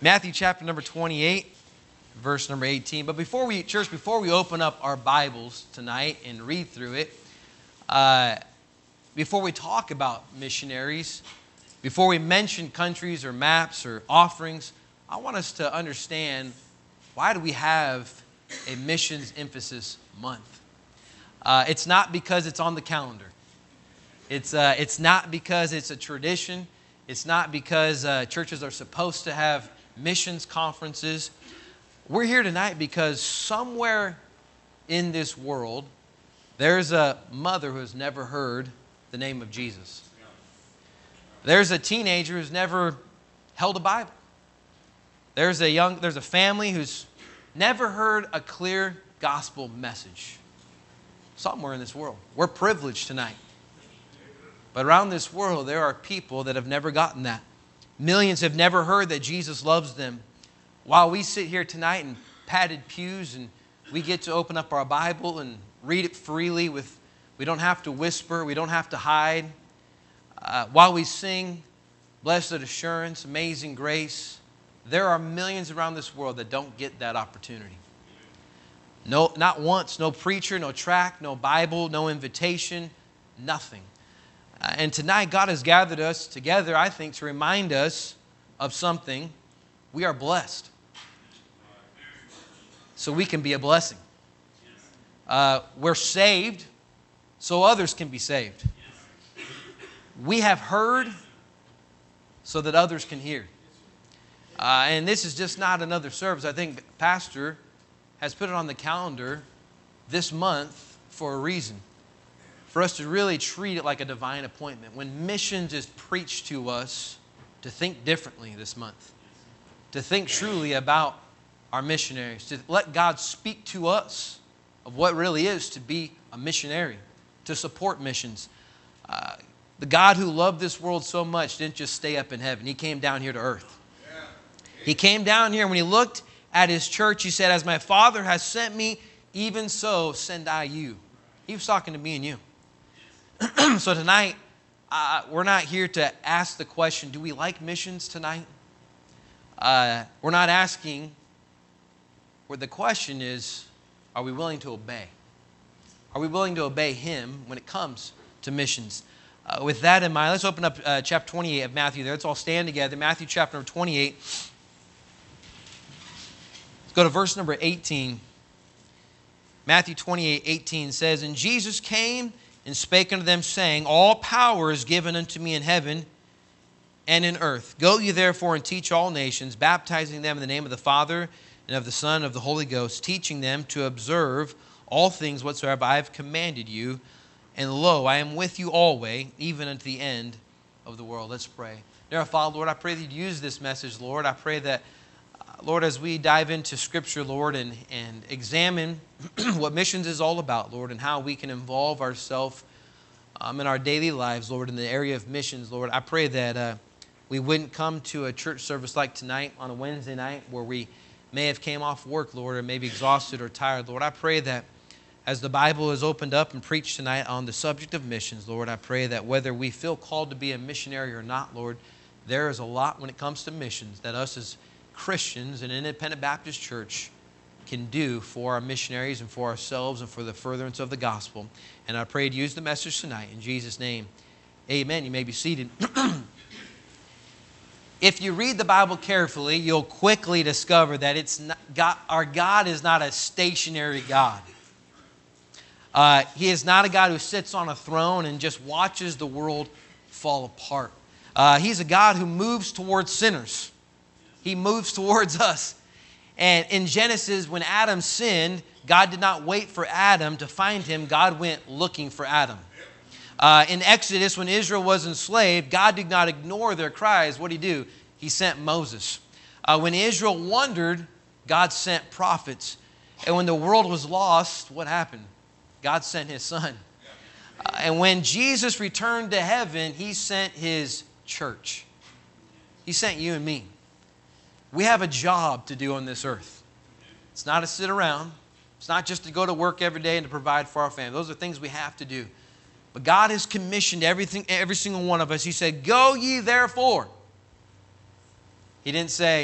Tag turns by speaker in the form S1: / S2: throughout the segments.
S1: Matthew chapter number 28, verse number 18. But before we open up our Bibles tonight and read through it, before we talk about missionaries, before we mention countries or maps or offerings, I want us to understand, why do we have a missions emphasis month? It's not because it's on the calendar. It's not because it's a tradition. It's not because churches are supposed to have missions conferences. We're here tonight because somewhere in this world, there's a mother who has never heard the name of Jesus. There's a teenager who's never held a Bible. There's a family who's never heard a clear gospel message. Somewhere in this world. We're privileged tonight. But around this world, there are people that have never gotten that. Millions have never heard that Jesus loves them. While we sit here tonight in padded pews and we get to open up our Bible and read it freely, we don't have to whisper, we don't have to hide. While we sing Blessed Assurance, Amazing Grace, there are millions around this world that don't get that opportunity. No, not once, no preacher, no tract, no Bible, no invitation, nothing. And tonight, God has gathered us together, I think, to remind us of something. We are blessed. So we can be a blessing. We're saved so others can be saved. We have heard so that others can hear. And this is just not another service. I think Pastor has put it on the calendar this month for a reason. For us to really treat it like a divine appointment. When missions is preached to us, to think differently this month. To think truly about our missionaries. To let God speak to us of what it really is to be a missionary. To support missions. The God who loved this world so much didn't just stay up in heaven. He came down here to earth. He came down here, and when He looked at His church, He said, "As my Father has sent me, even so send I you." He was talking to me and you. So tonight, we're not here to ask the question, do we like missions tonight? We're not asking, where the question is, are we willing to obey? Are we willing to obey Him when it comes to missions? With that in mind, let's open up chapter 28 of Matthew there. Let's all stand together. Matthew chapter 28. Let's go to verse number 18. Matthew 28:18 says, "And Jesus came and spake unto them, saying, All power is given unto me in heaven and in earth. Go ye therefore and teach all nations, baptizing them in the name of the Father and of the Son and of the Holy Ghost, teaching them to observe all things whatsoever I have commanded you. And lo, I am with you always, even unto the end of the world." Let's pray. Dear Father, Lord, I pray that you'd use this message, Lord. I pray that, Lord, as we dive into Scripture, Lord, and examine what missions is all about, Lord, and how we can involve ourselves in our daily lives, Lord, in the area of missions, Lord, I pray that we wouldn't come to a church service like tonight on a Wednesday night where we may have came off work, Lord, or maybe exhausted or tired, Lord. I pray that as the Bible is opened up and preached tonight on the subject of missions, Lord, I pray that whether we feel called to be a missionary or not, Lord, there is a lot when it comes to missions that us as Christians in an independent Baptist church can do for our missionaries and for ourselves and for the furtherance of the gospel. And I pray to use the message tonight in Jesus' name. Amen. You may be seated. If you read the Bible carefully, you'll quickly discover that our God is not a stationary God. He is not a God who sits on a throne and just watches the world fall apart. He's a God who moves towards sinners. He moves towards us. And in Genesis, when Adam sinned, God did not wait for Adam to find him. God went looking for Adam. In Exodus, when Israel was enslaved, God did not ignore their cries. What did He do? He sent Moses. When Israel wandered, God sent prophets. And when the world was lost, what happened? God sent His Son. And when Jesus returned to heaven, He sent His church. He sent you and me. We have a job to do on this earth. It's not to sit around. It's not just to go to work every day and to provide for our family. Those are things we have to do. But God has commissioned every single one of us. He said, "Go ye therefore." He didn't say,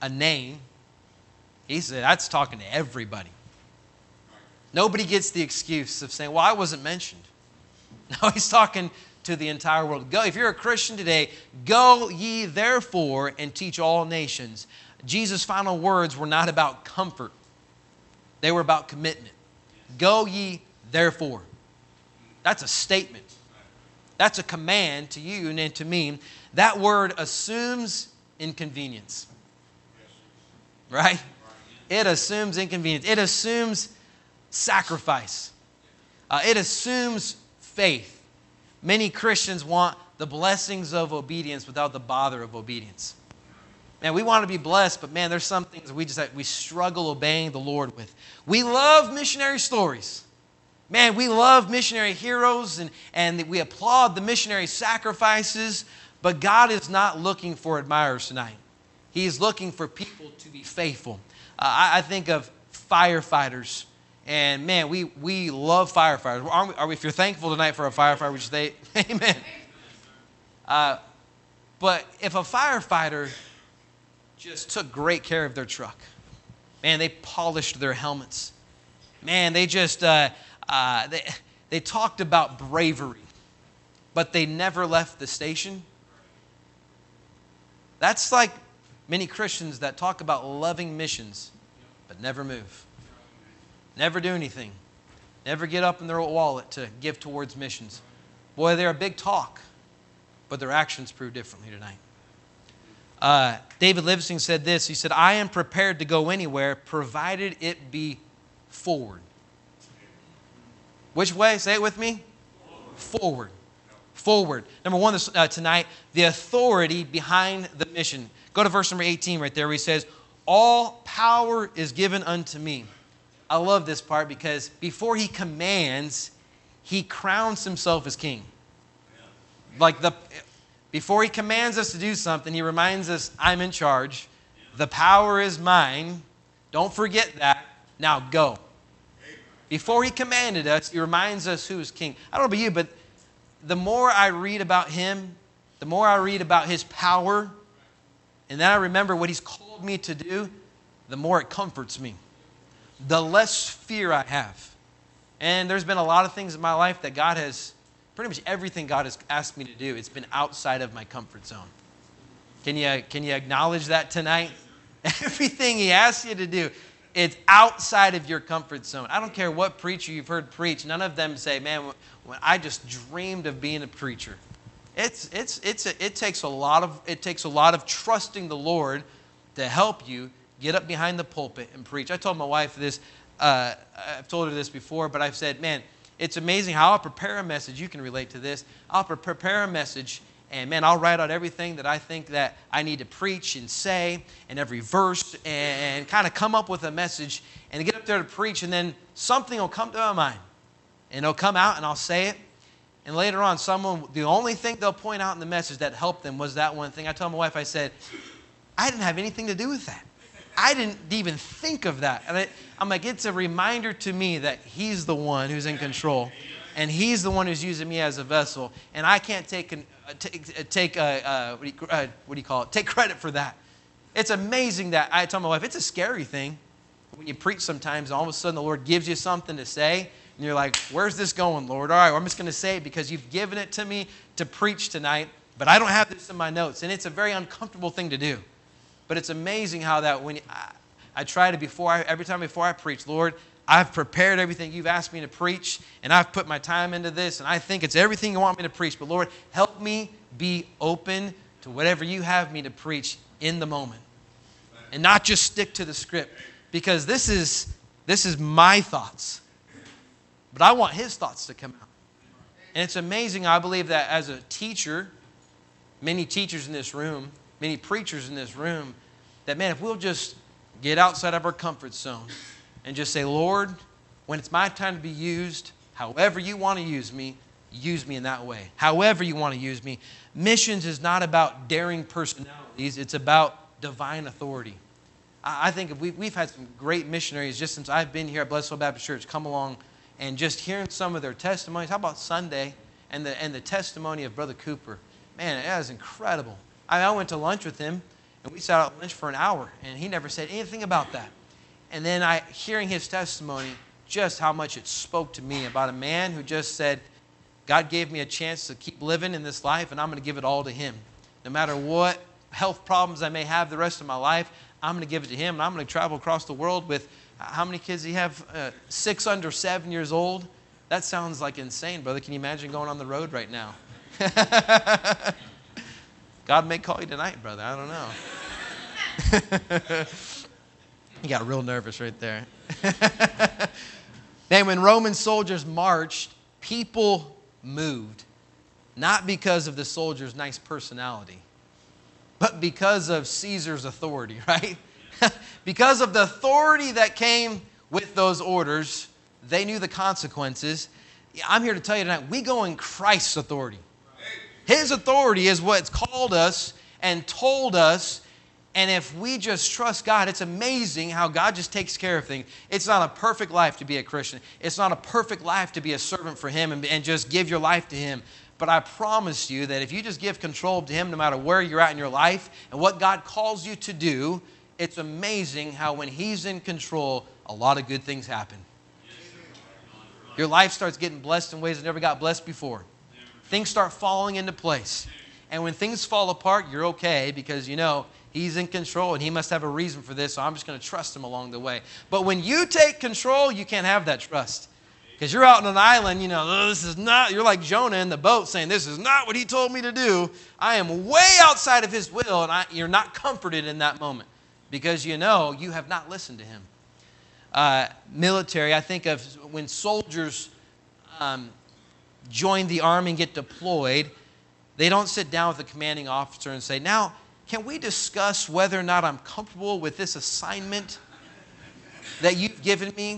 S1: a name. He said, that's talking to everybody. Nobody gets the excuse of saying, well, I wasn't mentioned. No, he's talking to the entire world. Go, if you're a Christian today, go ye therefore and teach all nations. Jesus' final words were not about comfort. They were about commitment. Go ye therefore. That's a statement. That's a command to you and to me. That word assumes inconvenience. Right? It assumes inconvenience. It assumes sacrifice. It assumes faith. Many Christians want the blessings of obedience without the bother of obedience. Man, we want to be blessed, but man, there's some things we struggle obeying the Lord with. We love missionary stories. Man, we love missionary heroes and we applaud the missionary sacrifices, but God is not looking for admirers tonight. He is looking for people to be faithful. I think of firefighters, and man, we love firefighters. Are we, if you're thankful tonight for a firefighter, would you say amen? But if a firefighter just took great care of their truck, man, they polished their helmets. Man, they just they talked about bravery, but they never left the station. That's like many Christians that talk about loving missions, but never move. Never do anything. Never get up in their wallet to give towards missions. Boy, they're a big talk, but their actions prove differently tonight. David Livingstone said this. He said, I am prepared to go anywhere, provided it be forward. Which way? Say it with me. Forward. Forward. Number one tonight, the authority behind the mission. Go to verse number 18 right there where he says, all power is given unto me. I love this part because before he commands, he crowns himself as king. Before he commands us to do something, he reminds us, I'm in charge. The power is mine. Don't forget that. Now go. Before he commanded us, he reminds us who is king. I don't know about you, but the more I read about him, the more I read about his power, and then I remember what he's called me to do, the more it comforts me. The less fear I have. And there's been a lot of things in my life that God has, pretty much everything God has asked me to do, it's been outside of my comfort zone. Can you acknowledge that tonight? Everything he asks you to do, it's outside of your comfort zone. I don't care what preacher you've heard preach. None of them say, man, when I just dreamed of being a preacher. It takes a lot of trusting the Lord to help you get up behind the pulpit and preach. I told my wife this. I've told her this before, but I've said, man, it's amazing how I'll prepare a message. You can relate to this. I'll prepare a message, and man, I'll write out everything that I think that I need to preach and say, and every verse, and kind of come up with a message, and get up there to preach, and then something will come to my mind, and it'll come out, and I'll say it, and later on, the only thing they'll point out in the message that helped them was that one thing. I told my wife, I said, I didn't have anything to do with that. I didn't even think of that. And I'm like, it's a reminder to me that he's the one who's in control. And he's the one who's using me as a vessel. And I can't take credit for that. It's amazing that I tell my wife, it's a scary thing when you preach sometimes, and all of a sudden the Lord gives you something to say. And you're like, where's this going, Lord? All right, well, I'm just going to say it because you've given it to me to preach tonight. But I don't have this in my notes. And it's a very uncomfortable thing to do. But it's amazing how that when I try to, every time before I preach, Lord, I've prepared everything you've asked me to preach, and I've put my time into this, and I think it's everything you want me to preach. But Lord, help me be open to whatever you have me to preach in the moment. And not just stick to the script. Because this is my thoughts. But I want his thoughts to come out. And it's amazing, I believe, that as a teacher, many teachers in this room, many preachers in this room, that, man, if we'll just get outside of our comfort zone and just say, Lord, when it's my time to be used, however you want to use me in that way. However you want to use me. Missions is not about daring personalities. It's about divine authority. I think we've had some great missionaries just since I've been here at Blessed Soul Baptist Church come along, and just hearing some of their testimonies. How about Sunday and the testimony of Brother Cooper? Man, that was incredible. I went to lunch with him, And we sat out at lunch for an hour, and he never said anything about that. And then hearing his testimony, just how much it spoke to me about a man who just said, God gave me a chance to keep living in this life, and I'm going to give it all to Him. No matter what health problems I may have the rest of my life, I'm going to give it to Him, and I'm going to travel across the world with, how many kids do you have? 6 under 7 years old. That sounds like insane, brother. Can you imagine going on the road right now? God may call you tonight, brother. I don't know. You got real nervous right there. Then when Roman soldiers marched, people moved. Not because of the soldiers' nice personality, but because of Caesar's authority, right? Because of the authority that came with those orders, they knew the consequences. I'm here to tell you tonight, we go in Christ's authority. His authority is what's called us and told us. And if we just trust God, it's amazing how God just takes care of things. It's not a perfect life to be a Christian. It's not a perfect life to be a servant for Him and just give your life to Him. But I promise you that if you just give control to Him, no matter where you're at in your life and what God calls you to do, it's amazing how when He's in control, a lot of good things happen. Your life starts getting blessed in ways that never got blessed before. Things start falling into place. And when things fall apart, you're okay because you know He's in control and He must have a reason for this, so I'm just going to trust Him along the way. But when you take control, you can't have that trust. Because you're out on an island, you know, oh, this is not, you're like Jonah in the boat saying, this is not what He told me to do. I am way outside of His will, and you're not comforted in that moment because you know you have not listened to Him. Military, I think of when soldiers join the army and get deployed, they don't sit down with the commanding officer and say, now, can we discuss whether or not I'm comfortable with this assignment that you've given me?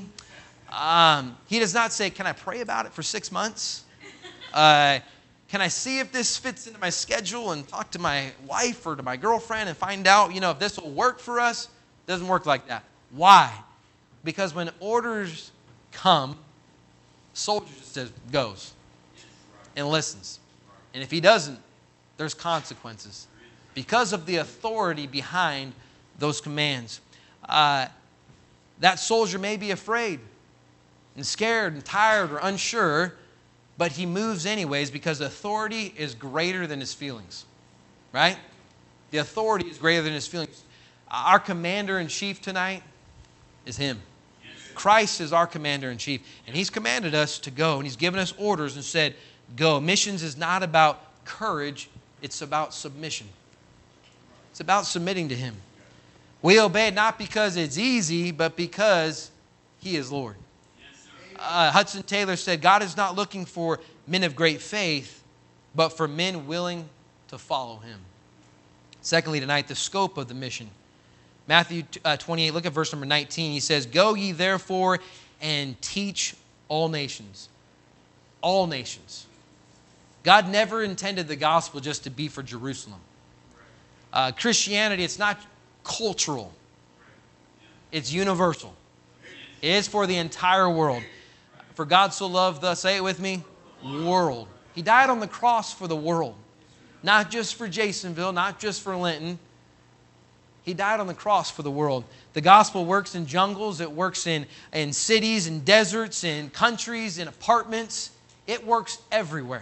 S1: He does not say, can I pray about it for 6 months? Can I see if this fits into my schedule and talk to my wife or to my girlfriend and find out, you know, if this will work for us? It doesn't work like that. Why? Because when orders come, soldier just says, goes and listens. And if he doesn't, there's consequences because of the authority behind those commands. That soldier may be afraid and scared and tired or unsure, but he moves anyways because authority is greater than his feelings, right? The authority is greater than his feelings. Our commander-in-chief tonight is Him. Christ is our commander-in-chief, and He's commanded us to go, and He's given us orders and said, go. Missions is not about courage, it's about submission. It's about submitting to Him. We obey not because it's easy, but because He is Lord. Hudson Taylor said, God is not looking for men of great faith, but for men willing to follow Him. Secondly, tonight, the scope of the mission. Matthew 28, look at verse number 19. He says, go ye therefore and teach all nations. All nations. God never intended the gospel just to be for Jerusalem. Christianity, it's not cultural. It's universal. It is for the entire world. For God so loved the, say it with me, world. He died on the cross for the world. Not just for Jasonville, not just for Linton. He died on the cross for the world. The gospel works in jungles. It works in cities, in deserts, in countries, in apartments. It works everywhere.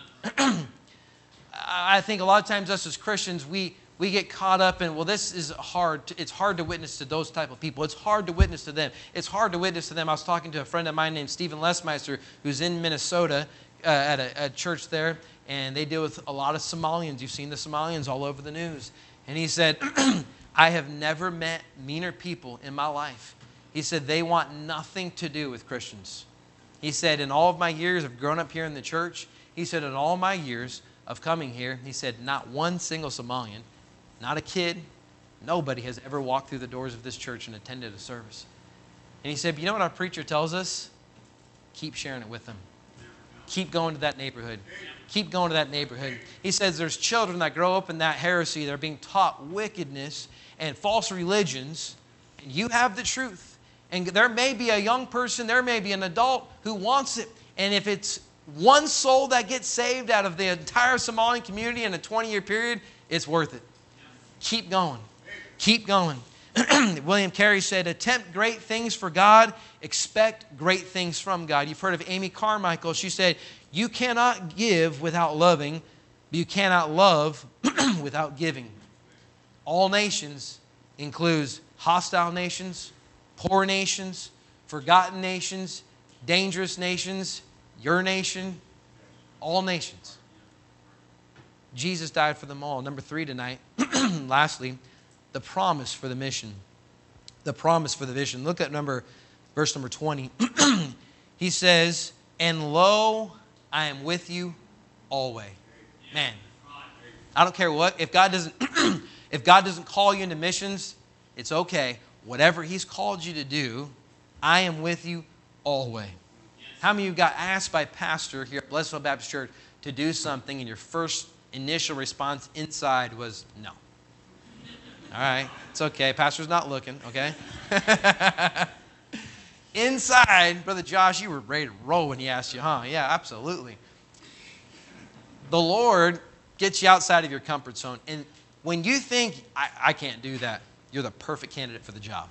S1: I think a lot of times us as Christians, we get caught up in, well, this is hard. It's hard to witness to those type of people. It's hard to witness to them. It's hard to witness to them. I was talking to a friend of mine named Stephen Lesmeister, who's in Minnesota at a church there, and they deal with a lot of Somalians. You've seen the Somalians all over the news. And he said, I have never met meaner people in my life. He said, they want nothing to do with Christians. He said, in all of my years of growing up here in the church, he said, in all my years of coming here, he said, not one single Somalian, not a kid, nobody has ever walked through the doors of this church and attended a service. And he said, but you know what our preacher tells us? Keep sharing it with them. Keep going to that neighborhood. Keep going to that neighborhood. He says there's children that grow up in that heresy. They're being taught wickedness and false religions. And you have the truth. And there may be a young person, there may be an adult who wants it. And if it's one soul that gets saved out of the entire Somalian community in a 20-year period, it's worth it. Keep going. Keep going. William Carey said, attempt great things for God, expect great things from God. You've heard of Amy Carmichael. She said, you cannot give without loving, but you cannot love without giving. All nations includes hostile nations, poor nations, forgotten nations, dangerous nations, your nation, all nations. Jesus died for them all. Number 3 tonight, lastly, the promise for the mission. The promise for the vision. Look at verse number 20. He says, and lo, I am with you always. Man, I don't care what. If God doesn't call you into missions, it's okay. Whatever He's called you to do, I am with you always. How many of you got asked by pastor here at Blessed Hope Baptist Church to do something and your first initial response inside was no? All right, it's okay. Pastor's not looking, okay? Inside, Brother Josh, you were ready to roll when he asked you, huh? Yeah, absolutely. The Lord gets you outside of your comfort zone. And when you think, I can't do that, you're the perfect candidate for the job.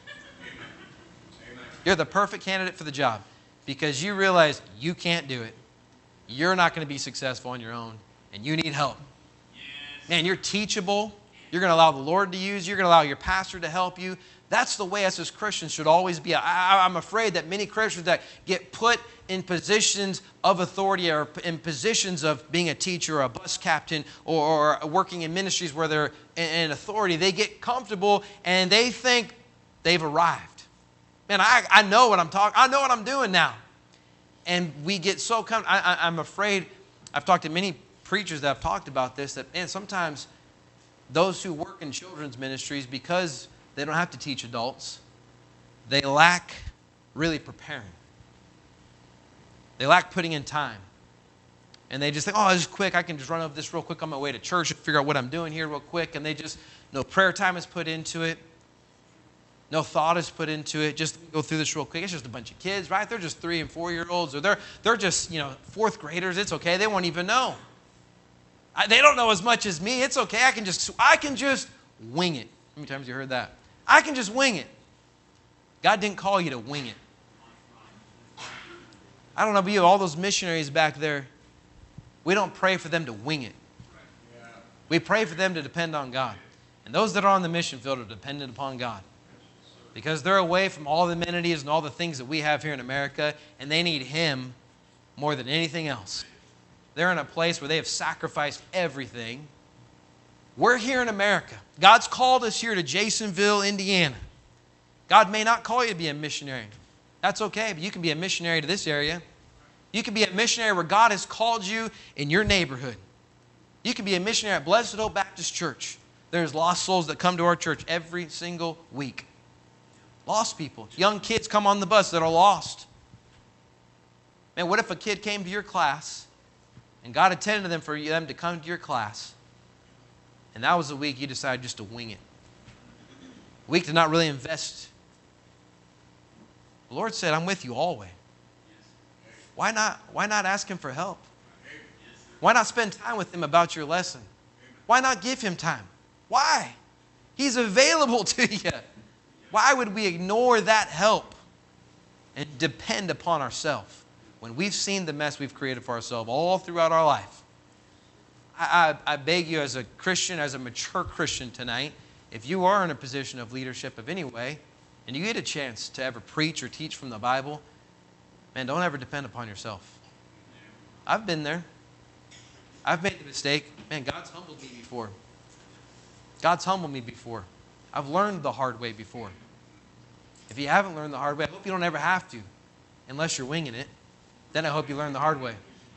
S1: You're the perfect candidate for the job because you realize you can't do it. You're not going to be successful on your own, and you need help. Man, you're teachable. You're going to allow the Lord to use you. You're going to allow your pastor to help you. That's the way us as Christians should always be. I'm afraid that many Christians that get put in positions of authority or in positions of being a teacher or a bus captain or working in ministries where they're in authority, they get comfortable and they think they've arrived. Man, I know what I'm talking. I know what I'm doing now. And we get so comfortable. I'm afraid. I've talked to many preachers that have talked about this, that, man, sometimes those who work in children's ministries, because they don't have to teach adults, they lack really preparing. They lack putting in time. And they just think, oh, this is quick. I can just run over this real quick on my way to church and figure out what I'm doing here real quick. And they just, no prayer time is put into it. No thought is put into it. Just go through this real quick. It's just a bunch of kids, right? They're just 3- and 4-year-olds, or they're just, 4th graders. It's okay. They won't even know. They don't know as much as me. It's okay. I can just wing it. How many times have you heard that? I can just wing it. God didn't call you to wing it. I don't know about you, all those missionaries back there, we don't pray for them to wing it. We pray for them to depend on God. And those that are on the mission field are dependent upon God. Because they're away from all the amenities and all the things that we have here in America, and they need Him more than anything else. They're in a place where they have sacrificed everything. We're here in America. God's called us here to Jasonville, Indiana. God may not call you to be a missionary. That's okay, but you can be a missionary to this area. You can be a missionary where God has called you in your neighborhood. You can be a missionary at Blessed Hope Baptist Church. There's lost souls that come to our church every single week. Lost people. Young kids come on the bus that are lost. Man, what if a kid came to your class and God intended to them for them to come to your class, and that was the week you decided just to wing it? A week to not really invest. The Lord said, I'm with you always. Why not ask Him for help? Why not spend time with Him about your lesson? Why not give Him time? Why? He's available to you. Why would we ignore that help and depend upon ourselves when we've seen the mess we've created for ourselves all throughout our life? I beg you as a Christian, as a mature Christian tonight, if you are in a position of leadership of any way, and you get a chance to ever preach or teach from the Bible, man, don't ever depend upon yourself. I've been there. I've made the mistake. Man, God's humbled me before. God's humbled me before. I've learned the hard way before. If you haven't learned the hard way, I hope you don't ever have to, unless you're winging it. Then I hope you learn the hard way.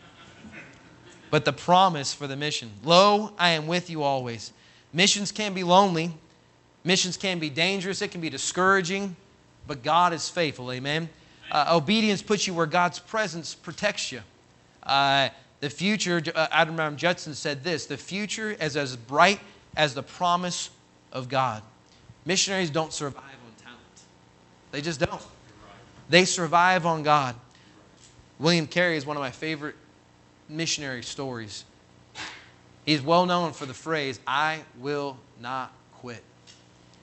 S1: But the promise for the mission, lo, I am with you always. Missions can be lonely. Missions can be dangerous. It can be discouraging. But God is faithful. Amen. Obedience puts you where God's presence protects you. The future, Adoniram Judson said this, the future is as bright as the promise of God. Missionaries don't survive on talent. They just don't. They survive on God. William Carey is one of my favorite missionary stories. He's well known for the phrase, I will not quit.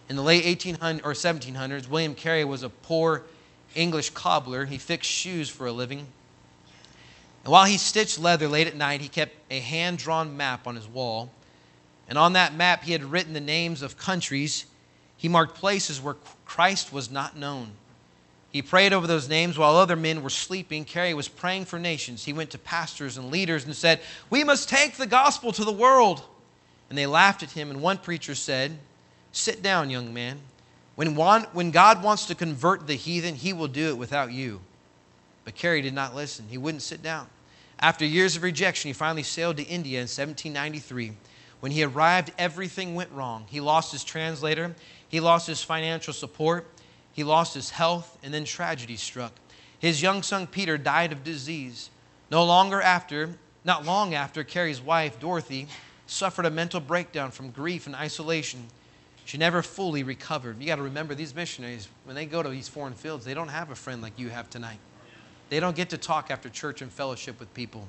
S1: In the late 1800s or 1700s, William Carey was a poor English cobbler. He fixed shoes for a living. And while he stitched leather late at night, he kept a hand-drawn map on his wall. And on that map, he had written the names of countries. He marked places where Christ was not known. He prayed over those names while other men were sleeping. Carey was praying for nations. He went to pastors and leaders and said, "We must take the gospel to the world." And they laughed at him. And one preacher said, "Sit down, young man. When God wants to convert the heathen, He will do it without you." But Carey did not listen. He wouldn't sit down. After years of rejection, he finally sailed to India in 1793. When he arrived, everything went wrong. He lost his translator. He lost his financial support. He lost his health, and then tragedy struck. His young son Peter died of disease. Not long after, Carey's wife, Dorothy, suffered a mental breakdown from grief and isolation. She never fully recovered. You got to remember, these missionaries, when they go to these foreign fields, they don't have a friend like you have tonight. They don't get to talk after church and fellowship with people.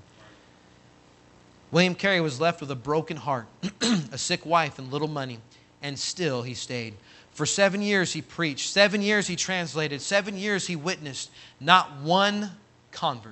S1: William Carey was left with a broken heart, a sick wife, and little money, and still he stayed. For 7 years he preached, 7 years he translated, 7 years he witnessed, not one convert.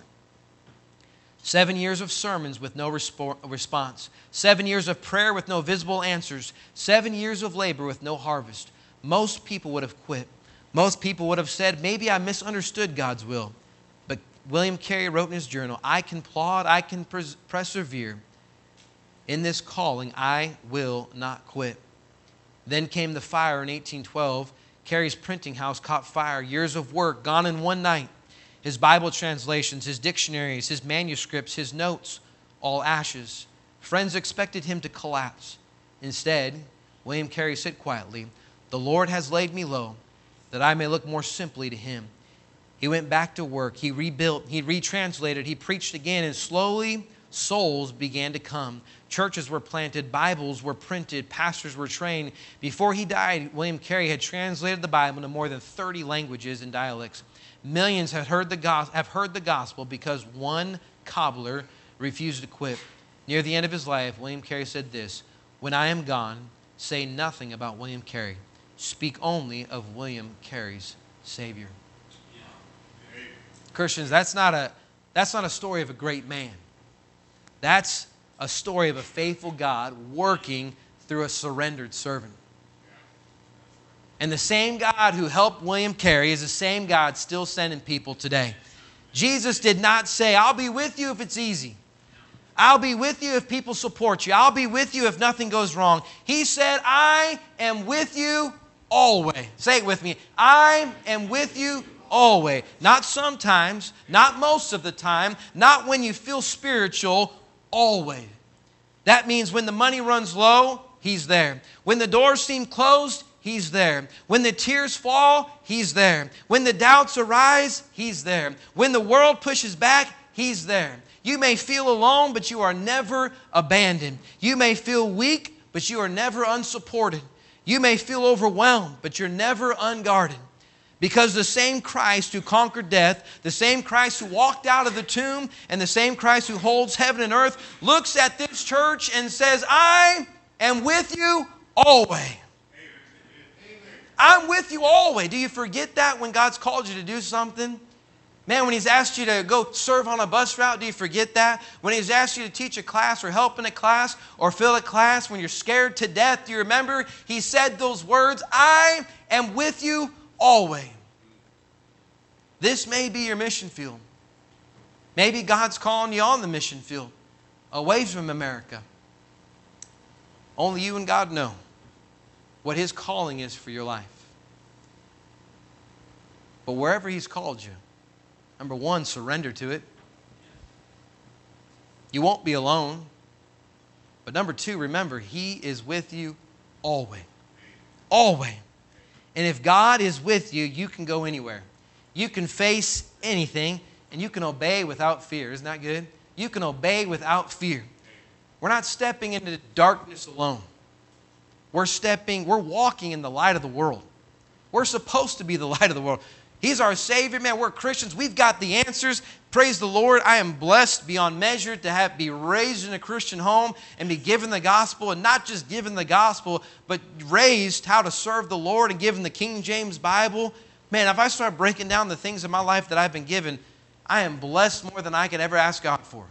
S1: 7 years of sermons with no response. 7 years of prayer with no visible answers. 7 years of labor with no harvest. Most people would have quit. Most people would have said, maybe I misunderstood God's will. But William Carey wrote in his journal, "I can plod, I can persevere. In this calling, I will not quit." Then came the fire in 1812. Carey's printing house caught fire. Years of work gone in one night. His Bible translations, his dictionaries, his manuscripts, his notes, all ashes. Friends expected him to collapse. Instead, William Carey said quietly, "The Lord has laid me low, that I may look more simply to Him." He went back to work. He rebuilt. He retranslated. He preached again, and slowly souls began to come. Churches were planted. Bibles were printed. Pastors were trained. Before he died, William Carey had translated the Bible into more than 30 languages and dialects. Millions have heard the gospel because one cobbler refused to quit. Near the end of his life, William Carey said this, "When I am gone, say nothing about William Carey. Speak only of William Carey's Savior." Christians, that's not a story of a great man. That's a story of a faithful God working through a surrendered servant. And the same God who helped William Carey is the same God still sending people today. Jesus did not say, "I'll be with you if it's easy. I'll be with you if people support you. I'll be with you if nothing goes wrong." He said, "I am with you always." Say it with me. I am with you always. Not sometimes, not most of the time, not when you feel spiritual, always. That means when the money runs low, He's there. When the doors seem closed, He's there. When the tears fall, He's there. When the doubts arise, He's there. When the world pushes back, He's there. You may feel alone, but you are never abandoned. You may feel weak, but you are never unsupported. You may feel overwhelmed, but you're never unguarded. Because the same Christ who conquered death, the same Christ who walked out of the tomb, and the same Christ who holds heaven and earth, looks at this church and says, "I am with you always." I'm with you always. Do you forget that when God's called you to do something? Man, when He's asked you to go serve on a bus route, do you forget that? When He's asked you to teach a class or help in a class or fill a class when you're scared to death, do you remember He said those words, "I am with you always." This may be your mission field. Maybe God's calling you on the mission field, away from America. Only you and God know what His calling is for your life. But wherever He's called you, number one, surrender to it. You won't be alone. But number two, remember, He is with you always. Always. And if God is with you, you can go anywhere. You can face anything, and you can obey without fear. Isn't that good? You can obey without fear. We're not stepping into darkness alone. We're walking in the light of the world. We're supposed to be the light of the world. He's our Savior. Man, we're Christians. We've got the answers. Praise the Lord. I am blessed beyond measure to be raised in a Christian home and be given the gospel, and not just given the gospel, but raised how to serve the Lord and given the King James Bible. Man, if I start breaking down the things in my life that I've been given, I am blessed more than I could ever ask God for.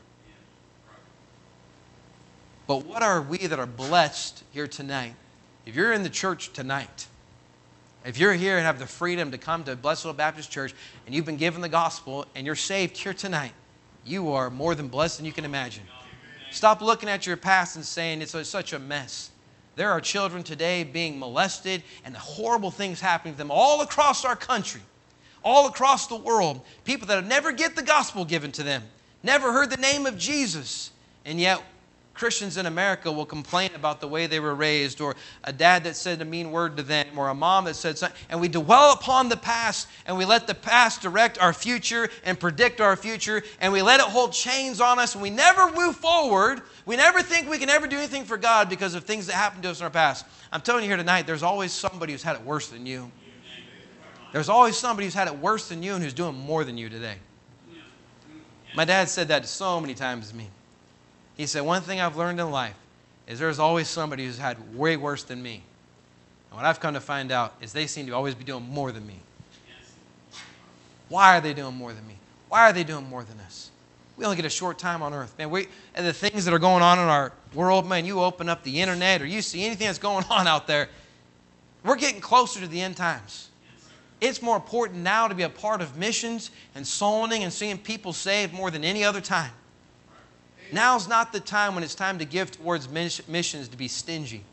S1: But what are we that are blessed here tonight? If you're in the church tonight, if you're here and have the freedom to come to Blessed Little Baptist Church and you've been given the gospel and you're saved here tonight, you are more than blessed than you can imagine. Stop looking at your past and saying it's such a mess. There are children today being molested and horrible things happening to them all across our country, all across the world. People that have never get the gospel given to them, never heard the name of Jesus, and yet Christians in America will complain about the way they were raised, or a dad that said a mean word to them, or a mom that said something. And we dwell upon the past, and we let the past direct our future and predict our future, and we let it hold chains on us, and we never move forward. We never think we can ever do anything for God because of things that happened to us in our past. I'm telling you here tonight, there's always somebody who's had it worse than you. There's always somebody who's had it worse than you and who's doing more than you today. My dad said that so many times to me. He said, one thing I've learned in life is there's always somebody who's had way worse than me. And what I've come to find out is they seem to always be doing more than me. Why are they doing more than me? Why are they doing more than us? We only get a short time on earth. Man, and the things that are going on in our world, man, you open up the internet or you see anything that's going on out there, we're getting closer to the end times. It's more important now to be a part of missions and soul winning and seeing people saved more than any other time. Now's not the time when it's time to give towards missions to be stingy.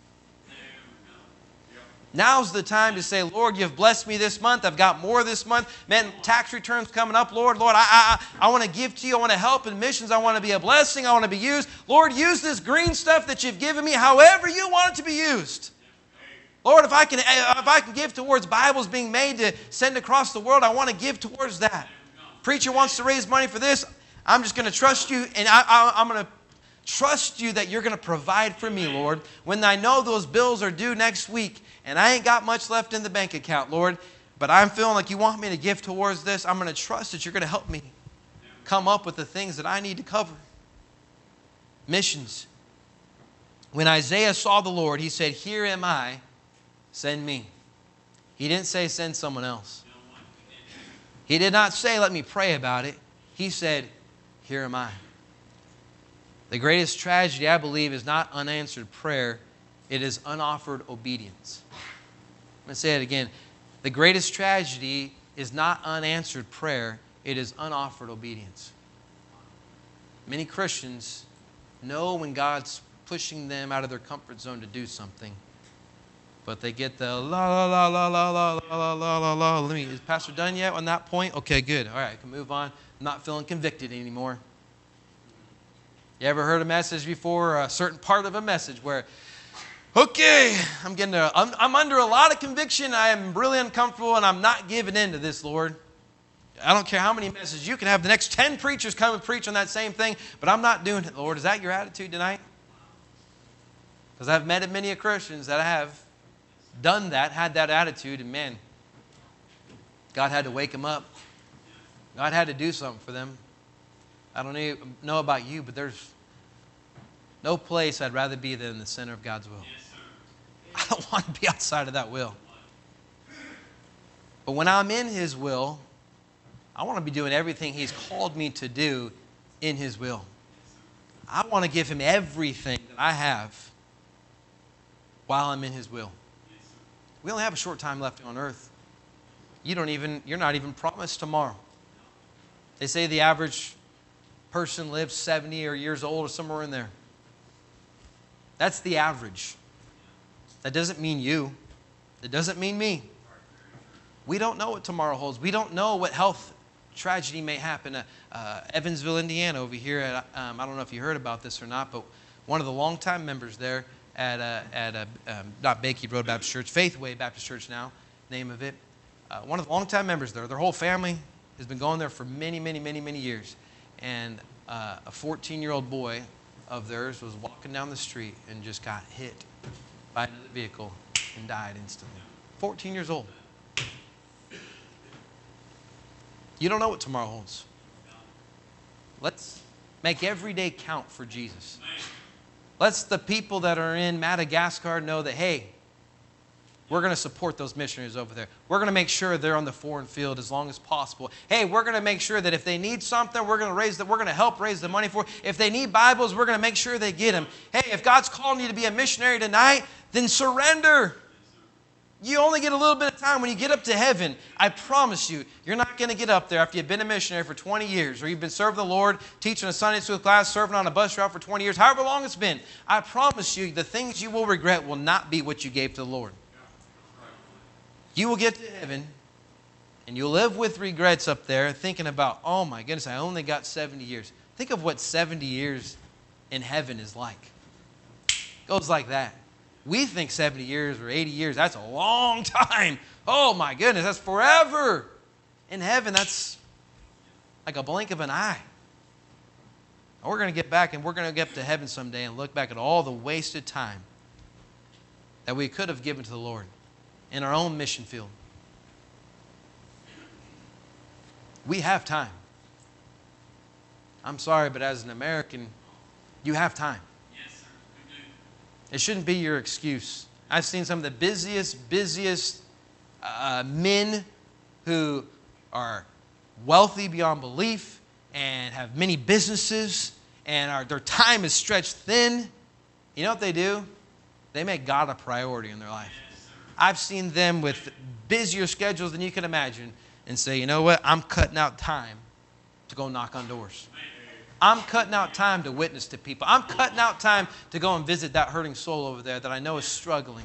S1: Now's the time to say, Lord, you've blessed me this month. I've got more this month. Man, tax returns coming up. Lord, I want to give to you. I want to help in missions. I want to be a blessing. I want to be used. Lord, use this green stuff that you've given me however you want it to be used. Lord, if I can give towards Bibles being made to send across the world, I want to give towards that. Preacher wants to raise money for this. I'm just going to trust you, and I'm going to trust you that you're going to provide for me, Lord. When I know those bills are due next week, and I ain't got much left in the bank account, Lord, but I'm feeling like you want me to give towards this, I'm going to trust that you're going to help me come up with the things that I need to cover. Missions. When Isaiah saw the Lord, he said, "Here am I, send me." He didn't say, "Send someone else." He did not say, "Let me pray about it." He said, "Here am I." The greatest tragedy, I believe, is not unanswered prayer. It is unoffered obedience. I'm going to say it again. The greatest tragedy is not unanswered prayer. It is unoffered obedience. Many Christians know when God's pushing them out of their comfort zone to do something, but they get the la la la la la la la la la la. Is Pastor done yet on that point? Okay, good. All right, I can move on. I'm not feeling convicted anymore. You ever heard a message before, or a certain part of a message where, okay, I'm under a lot of conviction. I am really uncomfortable, and I'm not giving in to this, Lord. I don't care how many messages. You can have the next 10 preachers come and preach on that same thing, but I'm not doing it, Lord. Is that your attitude tonight? Because I've met many Christians that have done that, had that attitude, and man, God had to wake them up. God had to do something for them. I don't know about you, but there's no place I'd rather be than in the center of God's will. I don't want to be outside of that will. But when I'm in His will, I want to be doing everything He's called me to do in His will. I want to give Him everything that I have while I'm in His will. We only have a short time left on earth. You're not even promised tomorrow. They say the average person lives 70 or years old or somewhere in there. That's the average. That doesn't mean you. It doesn't mean me. We don't know what tomorrow holds. We don't know what health tragedy may happen. Evansville, Indiana, over here. I don't know if you heard about this or not, but one of the longtime members there not Bakey Road Baptist Church, Faithway Baptist Church now, name of it. One of the longtime members there, their whole family has been going there for many, many, many, many years. And a 14-year-old boy of theirs was walking down the street and just got hit by another vehicle and died instantly. 14 years old. You don't know what tomorrow holds. Let's make every day count for Jesus. Let's the people that are in Madagascar know that, hey, we're going to support those missionaries over there. We're going to make sure they're on the foreign field as long as possible. Hey, we're going to make sure that if they need something, we're going to help raise the money for it. If they need Bibles, we're going to make sure they get them. Hey, if God's calling you to be a missionary tonight, then surrender. You only get a little bit of time when you get up to heaven. I promise you, you're not going to get up there after you've been a missionary for 20 years or you've been serving the Lord, teaching a Sunday school class, serving on a bus route for 20 years, however long it's been. I promise you, the things you will regret will not be what you gave to the Lord. You will get to heaven and you'll live with regrets up there thinking about, oh my goodness, I only got 70 years. Think of what 70 years in heaven is like. It goes like that. We think 70 years or 80 years, that's a long time. Oh my goodness, that's forever. In heaven, that's like a blink of an eye. And we're going to get back and we're going to get up to heaven someday and look back at all the wasted time that we could have given to the Lord in our own mission field. We have time. I'm sorry, but as an American, you have time. It shouldn't be your excuse. I've seen some of the busiest men who are wealthy beyond belief and have many businesses and their time is stretched thin. You know what they do? They make God a priority in their life. I've seen them with busier schedules than you can imagine and say, you know what? I'm cutting out time to go knock on doors. I'm cutting out time to witness to people. I'm cutting out time to go and visit that hurting soul over there that I know is struggling.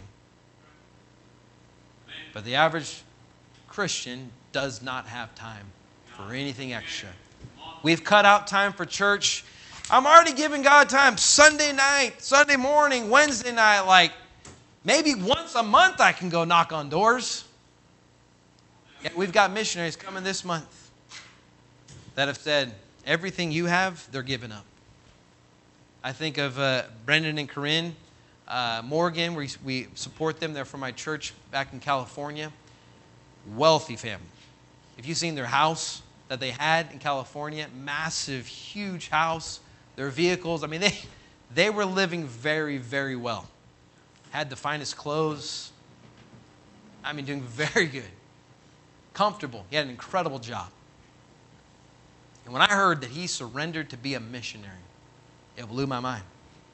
S1: But the average Christian does not have time for anything extra. We've cut out time for church. I'm already giving God time Sunday night, Sunday morning, Wednesday night. Like maybe once a month I can go knock on doors. Yet we've got missionaries coming this month that have said, everything you have, they're giving up. I think of Brendan and Corinne Morgan. We support them. They're from my church back in California. Wealthy family. If you've seen their house that they had in California, massive, huge house, their vehicles, I mean, they were living very, very well. Had the finest clothes. I mean, doing very good. Comfortable. He had an incredible job. And when I heard that he surrendered to be a missionary, it blew my mind.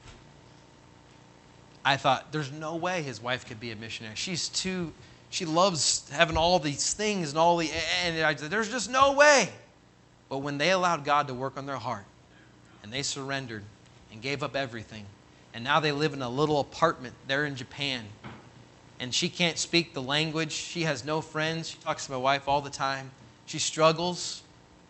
S1: I thought, there's no way his wife could be a missionary. She loves having all these things and I said, there's just no way. But when they allowed God to work on their heart and they surrendered and gave up everything, and now they live in a little apartment there in Japan, and she can't speak the language. She has no friends. She talks to my wife all the time. She struggles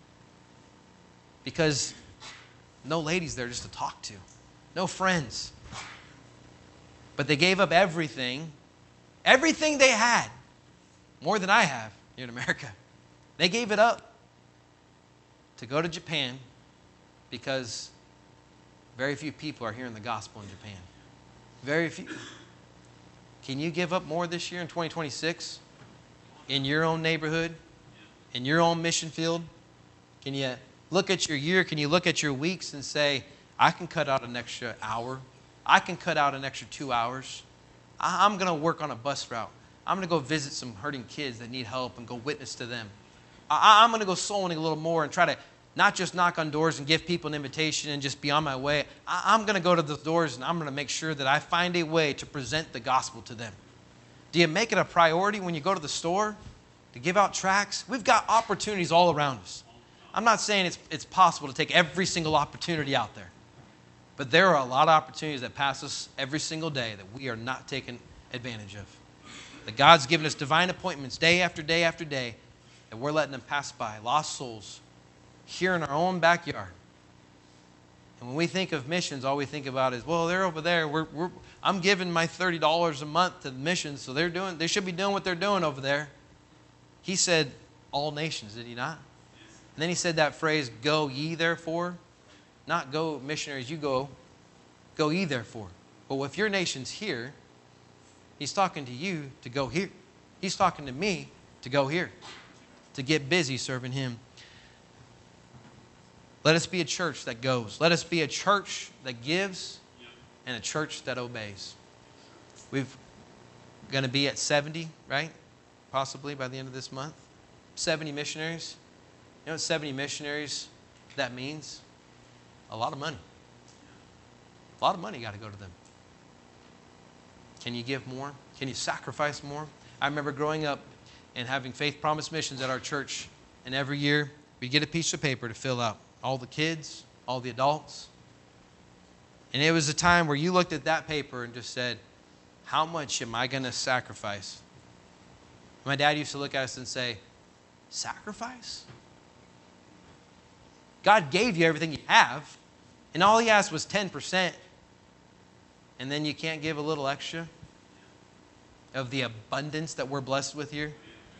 S1: because no ladies there just to talk to. No friends. But they gave up everything. Everything they had. More than I have here in America. They gave it up to go to Japan because very few people are hearing the gospel in Japan. Very few. Can you give up more this year in 2026? In your own neighborhood? In your own mission field? Can you look at your year? Can you look at your weeks and say, I can cut out an extra hour. I can cut out an extra 2 hours. I'm going to work on a bus route. I'm going to go visit some hurting kids that need help and go witness to them. I'm going to go soul winning a little more and try to not just knock on doors and give people an invitation and just be on my way. I'm going to go to the doors and I'm going to make sure that I find a way to present the gospel to them. Do you make it a priority when you go to the store to give out tracts? We've got opportunities all around us. I'm not saying it's possible to take every single opportunity out there. But there are a lot of opportunities that pass us every single day that we are not taking advantage of. That God's given us divine appointments day after day after day, and we're letting them pass by. Lost souls here in our own backyard. And when we think of missions, all we think about is, well, they're over there. I'm giving my $30 a month to the missions, so they should be doing what they're doing over there. He said, all nations, did he not? And then he said that phrase, go ye therefore. Not go missionaries, you go ye therefore. But if your nation's here, he's talking to you to go here. He's talking to me to go here, to get busy serving him. Let us be a church that goes. Let us be a church that gives and a church that obeys. We're going to be at 70, right? Possibly by the end of this month. 70 missionaries. You know what 70 missionaries that means? A lot of money. A lot of money got to go to them. Can you give more? Can you sacrifice more? I remember growing up and having Faith Promise Missions at our church, and every year we get a piece of paper to fill out. All the kids, all the adults. And it was a time where you looked at that paper and just said, how much am I going to sacrifice? My dad used to look at us and say, sacrifice? God gave you everything you have, and all he asked was 10%, and then you can't give a little extra of the abundance that we're blessed with here?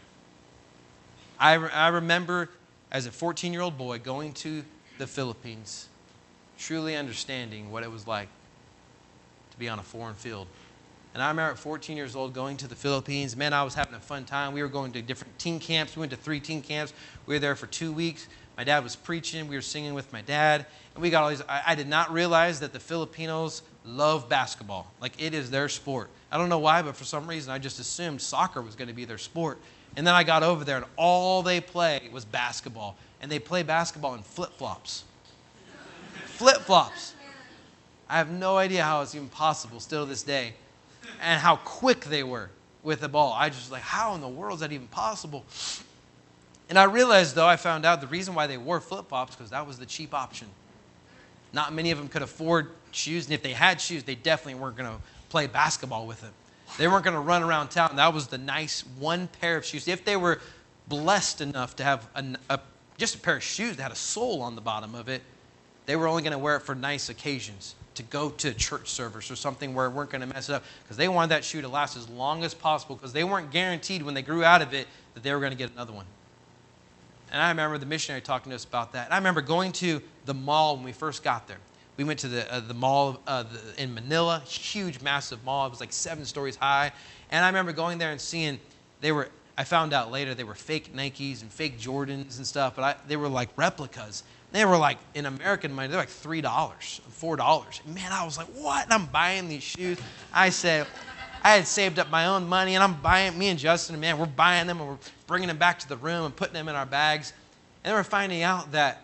S1: I remember as a 14-year-old boy going to the Philippines, truly understanding what it was like to be on a foreign field. And I remember at 14 years old going to the Philippines. Man, I was having a fun time. We were going to different teen camps. We went to 3 teen camps. We were there for 2 weeks. My dad was preaching. We were singing with my dad. And we got all these. I did not realize that the Filipinos love basketball. Like, it is their sport. I don't know why, but for some reason I just assumed soccer was going to be their sport. And then I got over there, and all they play was basketball. And they play basketball in flip-flops. Flip-flops. I have no idea how it's even possible still to this day. And how quick they were with the ball. I just like, how in the world is that even possible? And I realized, though, I found out the reason why they wore flip-flops because that was the cheap option. Not many of them could afford shoes, and if they had shoes, they definitely weren't going to play basketball with them. They weren't going to run around town. That was the nice one pair of shoes. If they were blessed enough to have just a pair of shoes that had a sole on the bottom of it, they were only going to wear it for nice occasions, to go to a church service or something where it weren't going to mess it up, because they wanted that shoe to last as long as possible, because they weren't guaranteed when they grew out of it that they were going to get another one. And I remember the missionary talking to us about that. And I remember going to the mall when we first got there. We went to the mall in Manila, huge, massive mall. It was like 7 stories high. And I remember going there and seeing I found out later they were fake Nikes and fake Jordans and stuff, but they were like replicas. They were like, in American money, they're like $3, $4. And man, I was like, what? And I'm buying these shoes. I had saved up my own money, and I'm buying, me and Justin, man, we're buying them, and we're bringing them back to the room and putting them in our bags. And then we're finding out that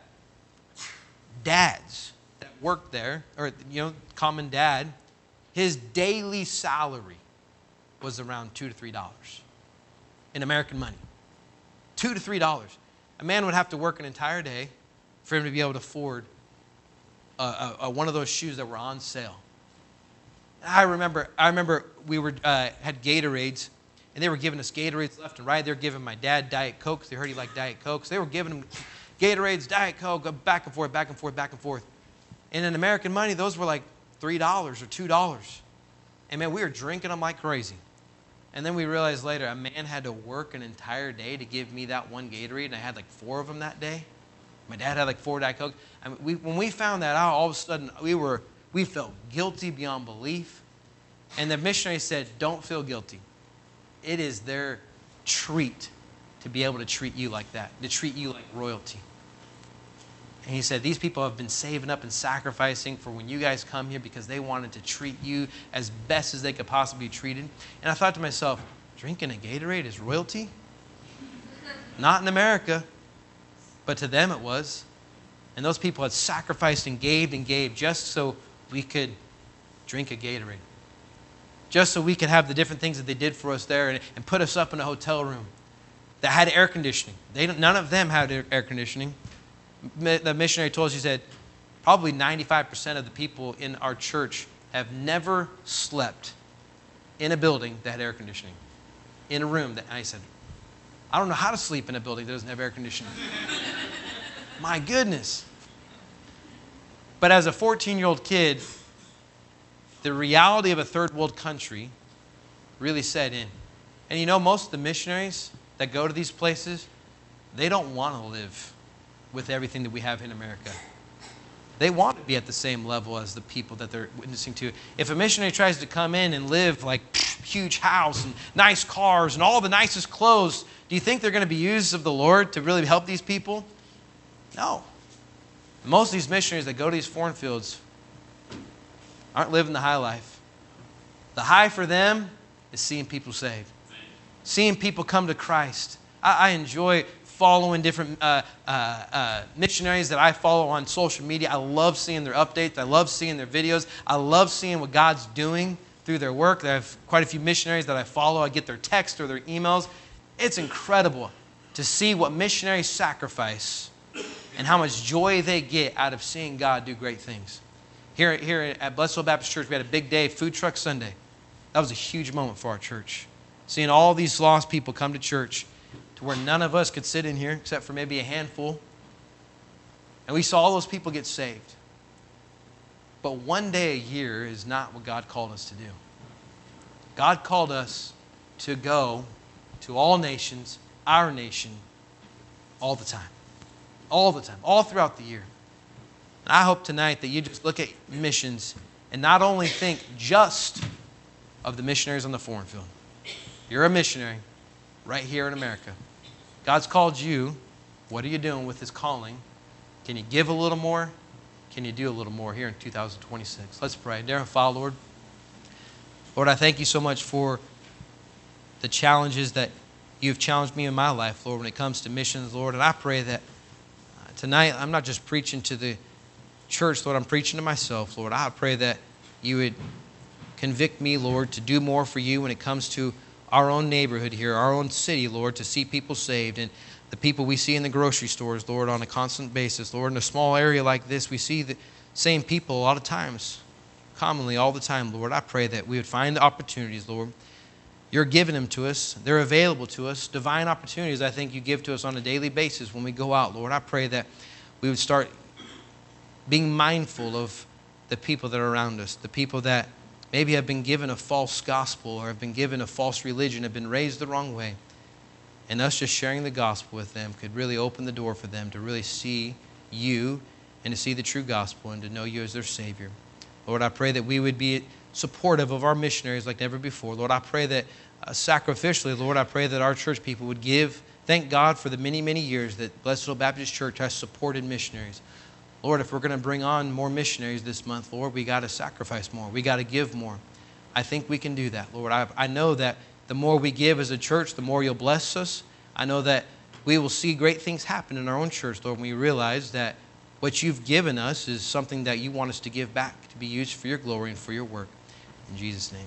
S1: dads that worked there, or, common dad, his daily salary was around $2 to $3 in American money. $2 to $3. A man would have to work an entire day for him to be able to afford one of those shoes that were on sale. I remember we had Gatorades, and they were giving us Gatorades left and right. They were giving my dad Diet Coke. They heard he liked Diet Coke. So they were giving him Gatorades, Diet Coke, back and forth, back and forth, back and forth. And in American money, those were like $3 or $2. And man, we were drinking them like crazy. And then we realized later, a man had to work an entire day to give me that one Gatorade, and I had like 4 of them that day. My dad had like 4 Diet Coke. I mean, when we found that out, all of a sudden, we felt guilty beyond belief. And the missionary said, don't feel guilty. It is their treat to be able to treat you like that, to treat you like royalty. And he said, these people have been saving up and sacrificing for when you guys come here because they wanted to treat you as best as they could possibly be treated. And I thought to myself, drinking a Gatorade is royalty? Not in America, but to them it was. And those people had sacrificed and gave just so we could drink a Gatorade. Just so we could have the different things that they did for us there and put us up in a hotel room that had air conditioning. None of them had air conditioning. The missionary told us, he said, probably 95% of the people in our church have never slept in a building that had air conditioning. In a room that, and I said, I don't know how to sleep in a building that doesn't have air conditioning. My goodness. But as a 14-year-old kid, the reality of a third world country really set in. And most of the missionaries that go to these places, they don't want to live with everything that we have in America. They want to be at the same level as the people that they're witnessing to. If a missionary tries to come in and live like huge house and nice cars and all the nicest clothes, do you think they're going to be used of the Lord to really help these people? No. Most of these missionaries that go to these foreign fields aren't living the high life. The high for them is seeing people saved, seeing people come to Christ. I enjoy following different missionaries that I follow on social media. I love seeing their updates. I love seeing their videos. I love seeing what God's doing through their work. I have quite a few missionaries that I follow. I get their texts or their emails. It's incredible to see what missionaries sacrifice and how much joy they get out of seeing God do great things. Here at Blessed Soul Baptist Church, we had a big day, Food Truck Sunday. That was a huge moment for our church. Seeing all these lost people come to church to where none of us could sit in here except for maybe a handful. And we saw all those people get saved. But one day a year is not what God called us to do. God called us to go to all nations, our nation, all the time. All the time, all throughout the year. And I hope tonight that you just look at missions and not only think just of the missionaries on the foreign field. You're a missionary right here in America. God's called you. What are you doing with His calling? Can you give a little more? Can you do a little more here in 2026? Let's pray. Dear Father, Lord, I thank you so much for the challenges that you've challenged me in my life, Lord, when it comes to missions, Lord. And I pray that tonight I'm not just preaching to the church, Lord, I'm preaching to myself, Lord. I pray that you would convict me, Lord, to do more for you when it comes to our own neighborhood here, our own city, Lord, to see people saved. And the people we see in the grocery stores, Lord, on a constant basis. Lord, in a small area like this, we see the same people a lot of times, commonly all the time, Lord. I pray that we would find the opportunities, Lord. You're giving them to us. They're available to us. Divine opportunities, I think you give to us on a daily basis when we go out, Lord. I pray that we would start being mindful of the people that are around us, the people that maybe have been given a false gospel or have been given a false religion, have been raised the wrong way. And us just sharing the gospel with them could really open the door for them to really see you and to see the true gospel and to know you as their Savior. Lord, I pray that we would be supportive of our missionaries like never before. Lord, I pray that sacrificially, Lord, I pray that our church people would give. Thank God for the many, many years that Blessed Soul Baptist Church has supported missionaries. Lord, if we're going to bring on more missionaries this month, Lord, we got to sacrifice more. We got to give more. I think we can do that, Lord. I know that the more we give as a church, the more you'll bless us. I know that we will see great things happen in our own church, Lord, when we realize that what you've given us is something that you want us to give back, to be used for your glory and for your work. In Jesus' name.